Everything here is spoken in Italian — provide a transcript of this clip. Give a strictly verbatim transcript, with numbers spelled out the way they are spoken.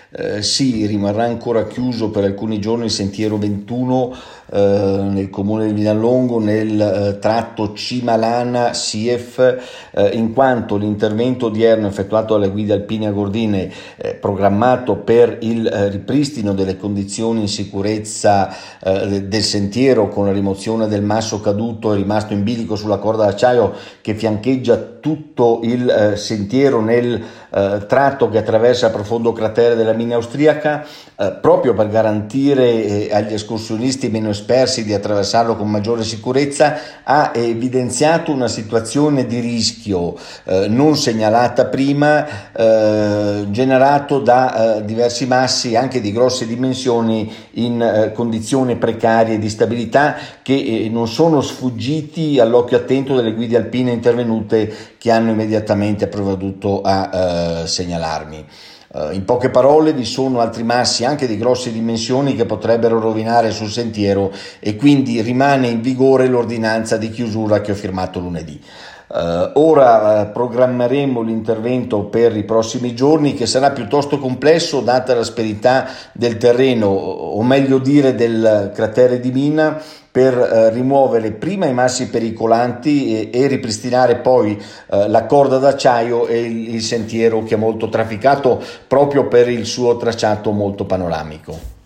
Eh, sì, rimarrà ancora chiuso per alcuni giorni il sentiero ventuno eh, nel comune di Villalongo, nel eh, tratto Cimalana-Sief, eh, in quanto l'intervento odierno effettuato dalle guide alpine agordine, eh, programmato per il eh, ripristino delle condizioni in sicurezza eh, del sentiero, con la rimozione del masso caduto e rimasto in bilico sulla corda d'acciaio che fiancheggia tutto il eh, sentiero nel eh, tratto che attraversa il profondo cratere della mina austriaca, eh, proprio per garantire eh, agli escursionisti meno esperti di attraversarlo con maggiore sicurezza, ha evidenziato una situazione di rischio eh, non segnalata prima, eh, generato da eh, diversi massi anche di grosse dimensioni in eh, condizioni precarie di stabilità, che eh, non sono sfuggiti all'occhio attento delle guide alpine intervenute, che hanno immediatamente provveduto a eh, segnalarmi. Uh, in poche parole, vi sono altri massi anche di grosse dimensioni che potrebbero rovinare sul sentiero, e quindi rimane in vigore l'ordinanza di chiusura che ho firmato lunedì. Uh, ora uh, programmeremo l'intervento per i prossimi giorni, che sarà piuttosto complesso data l'asperità del terreno, o meglio dire del cratere di mina, per eh, rimuovere prima i massi pericolanti e, e ripristinare poi eh, la corda d'acciaio e il, il sentiero, che è molto trafficato proprio per il suo tracciato molto panoramico.